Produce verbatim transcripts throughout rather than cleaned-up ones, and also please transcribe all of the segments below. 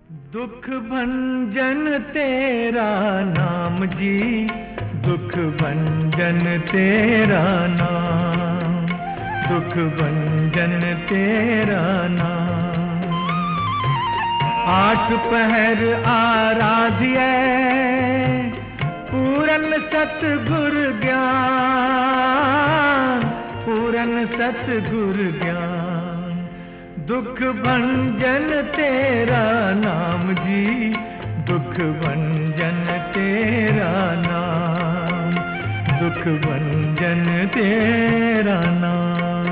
दुख भंजन तेरा नाम जी, दुख भंजन तेरा नाम, दुख भंजन तेरा नाम। आठ पहर आराध्य पूरन सतगुर ज्ञान, पूरन सतगुर ज्ञान। दुख भंजन तेरा नाम जी, दुख भंजन तेरा नाम, दुख भंजन तेरा नाम।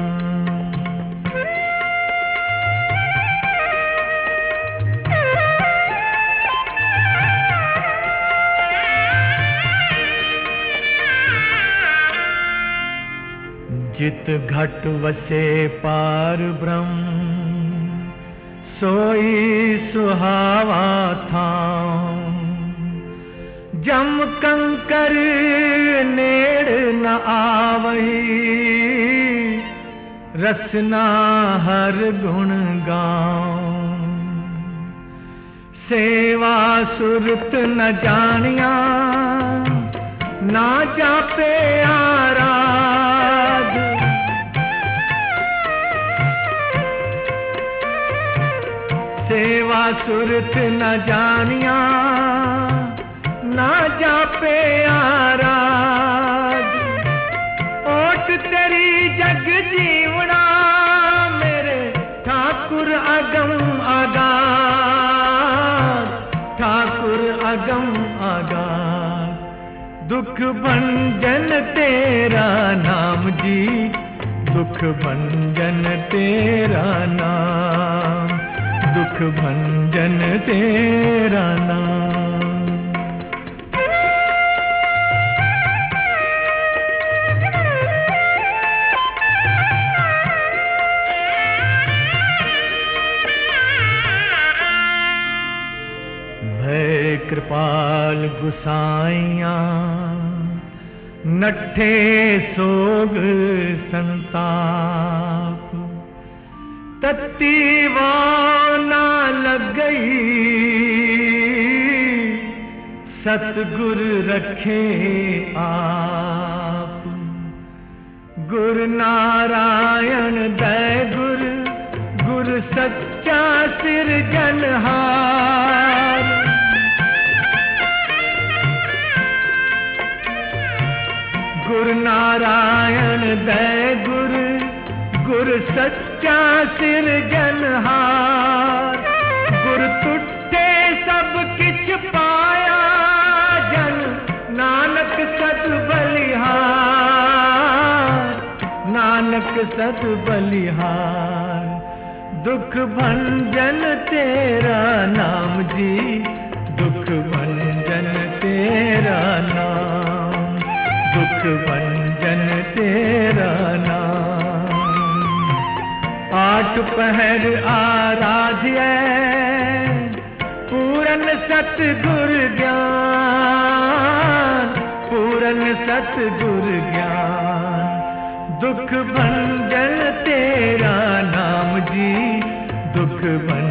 जित घट वसे पार ब्रह्म, सोई सुहावा था। जम कंकर नेड़ न आवही, रसना हर गुण गाऊं। सेवा सुरत न जानिया, ना जापे आराध। सेवा सुरत न जानिया, ना जापे आराध। ओट तेरी जग जीवना, मेरे ठाकुर अगम आगाध, ठाकुर अगम आगाध। दुख भंजन तेरा नाम जी, दुख भंजन तेरा नाम, दुख भंजन तेरा नाम। भय कृपाल गुसाइया, नट्ठे सोग संताप। तत्ती वाना लग गई, सतगुर रखे आप। गुरु नारायण दय गुर, गुरु सच्चा सिरजनहार। गुरु नारायण दय गुरु, गुरु सच्चा सिरजनहार। गुरु तुठे सब किछ पाया, जन नानक सत बलिहार, नानक सत बलिहार। दुख भंजन तेरा नाम जी, दुख भंजन तेरा नाम, दुख भंजन तेरा नाम। आठ पहर आराध्य पूरन सतगुर ज्ञान, पूरन सतगुर ज्ञान। दुख भंजन तेरा नाम जी, दुख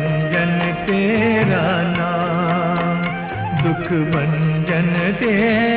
भंजन तेरा नाम, दुख भंजन तेरा